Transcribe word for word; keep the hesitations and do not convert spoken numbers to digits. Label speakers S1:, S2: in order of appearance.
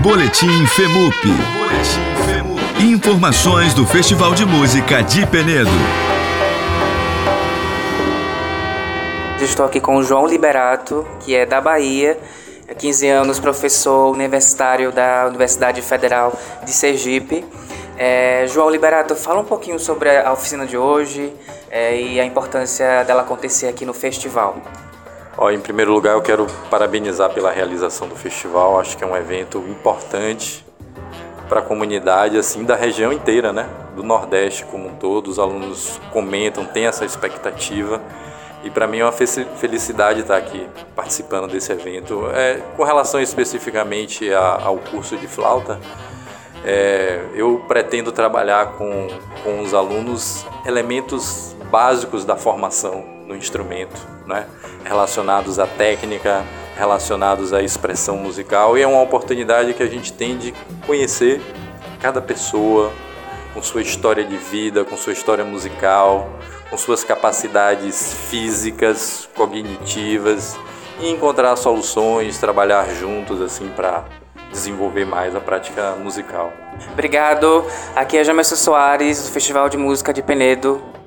S1: Boletim FEMUP. Boletim FEMUP. Informações do Festival de Música de Penedo.
S2: Estou aqui com o João Liberato, que é da Bahia, há quinze anos professor universitário da Universidade Federal de Sergipe. É, João Liberato, fala um pouquinho sobre a oficina de hoje é, e a importância dela acontecer aqui no festival.
S3: Ó, em primeiro lugar, eu quero parabenizar pela realização do festival. Acho que é um evento importante para a comunidade, assim, da região inteira, né? Do Nordeste como um todo. Os alunos comentam, têm essa expectativa. E para mim é uma felicidade estar aqui participando desse evento. É, com relação especificamente a, ao curso de flauta, é, eu pretendo trabalhar com, com os alunos elementos básicos da formação no instrumento, né? Relacionados à técnica, relacionados à expressão musical, e é uma oportunidade que a gente tem de conhecer cada pessoa com sua história de vida, com sua história musical, com suas capacidades físicas, cognitivas, e encontrar soluções, trabalhar juntos assim para desenvolver mais a prática musical.
S2: Obrigado. Aqui é Jamerson Soares, do Festival de Música de Penedo.